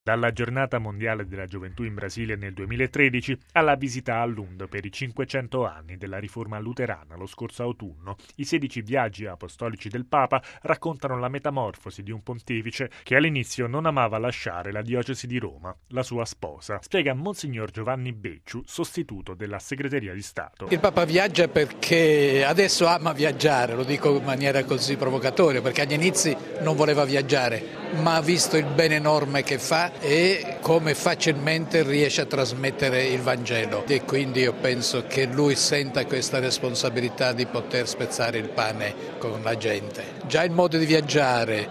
Dalla Giornata Mondiale della Gioventù in Brasile nel 2013 alla visita a Lund per i 500 anni della riforma luterana lo scorso autunno, i 16 viaggi apostolici del Papa raccontano la metamorfosi di un pontefice che all'inizio non amava lasciare la diocesi di Roma, la sua sposa, spiega Monsignor Giovanni Becciu, sostituto della Segreteria di Stato. Il Papa viaggia perché adesso ama viaggiare, lo dico in maniera così provocatoria, perché agli inizi non voleva viaggiare, ma ha visto il bene enorme che fa e come facilmente riesce a trasmettere il Vangelo, e quindi io penso che lui senta questa responsabilità di poter spezzare il pane con la gente. Già il modo di viaggiare,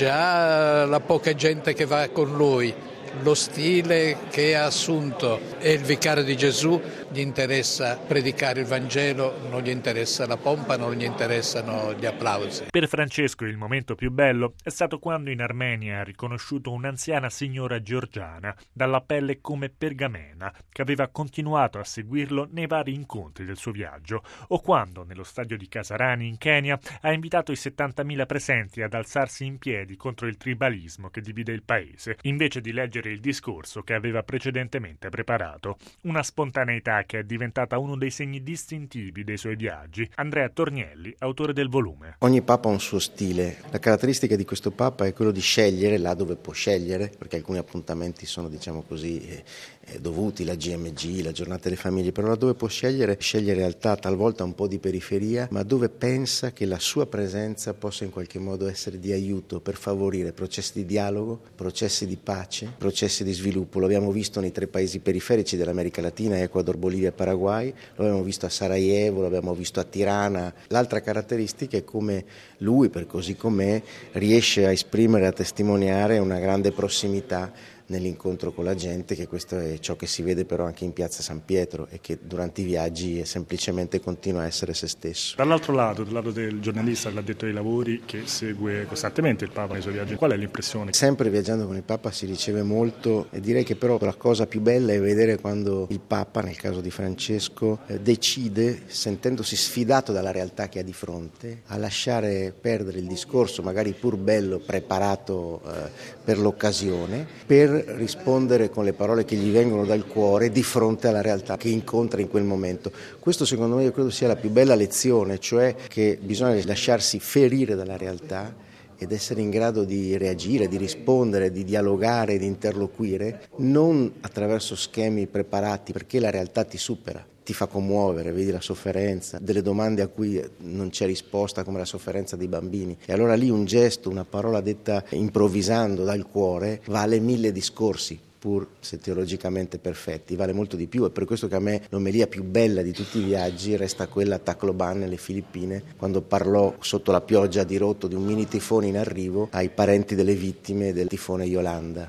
già la poca gente che va con lui, lo stile che ha assunto, e il vicario di Gesù gli interessa predicare il Vangelo, non gli interessa la pompa, non gli interessano gli applausi. Per Francesco il momento più bello è stato quando in Armenia ha riconosciuto un'anziana signora georgiana dalla pelle come pergamena che aveva continuato a seguirlo nei vari incontri del suo viaggio, o quando nello stadio di Kasarani in Kenya ha invitato i 70.000 presenti ad alzarsi in piedi contro il tribalismo che divide il paese, invece di leggere il discorso che aveva precedentemente preparato. Una spontaneità che è diventata uno dei segni distintivi dei suoi viaggi. Andrea Tornielli, autore del volume. Ogni Papa ha un suo stile. La caratteristica di questo Papa è quello di scegliere là dove può scegliere, perché alcuni appuntamenti sono, diciamo così, dovuti, la GMG, la giornata delle famiglie, però là dove può scegliere in realtà talvolta un po' di periferia, ma dove pensa che la sua presenza possa in qualche modo essere di aiuto per favorire processi di dialogo, processi di pace, processi di sviluppo. Lo abbiamo visto nei 3 paesi periferici dell'America Latina, Ecuador, Bolivia e Paraguay, lo abbiamo visto a Sarajevo, lo abbiamo visto a Tirana. L'altra caratteristica è come lui, per così com'è, riesce a esprimere, a testimoniare una grande prossimità nell'incontro con la gente, che questo è ciò che si vede però anche in piazza San Pietro, e che durante i viaggi semplicemente continua a essere se stesso. Dall'altro lato, dal lato del giornalista, dell'addetto ai lavori che segue costantemente il Papa nei suoi viaggi, qual è l'impressione? Sempre viaggiando con il Papa si riceve molto, e direi che però la cosa più bella è vedere quando il Papa, nel caso di Francesco, decide, sentendosi sfidato dalla realtà che ha di fronte, a lasciare perdere il discorso, magari pur bello, preparato per l'occasione, per rispondere con le parole che gli vengono dal cuore di fronte alla realtà che incontra in quel momento. Questo secondo me io credo sia la più bella lezione, cioè che bisogna lasciarsi ferire dalla realtà ed essere in grado di reagire, di rispondere, di dialogare, di interloquire, non attraverso schemi preparati, perché la realtà ti supera, ti fa commuovere, vedi la sofferenza, delle domande a cui non c'è risposta, come la sofferenza dei bambini. E allora lì un gesto, una parola detta improvvisando dal cuore vale 1000 discorsi, pur se teologicamente perfetti, vale molto di più. È per questo che a me l'omelia più bella di tutti i viaggi resta quella a Tacloban nelle Filippine, quando parlò sotto la pioggia a dirotto di un mini tifone in arrivo ai parenti delle vittime del tifone Yolanda.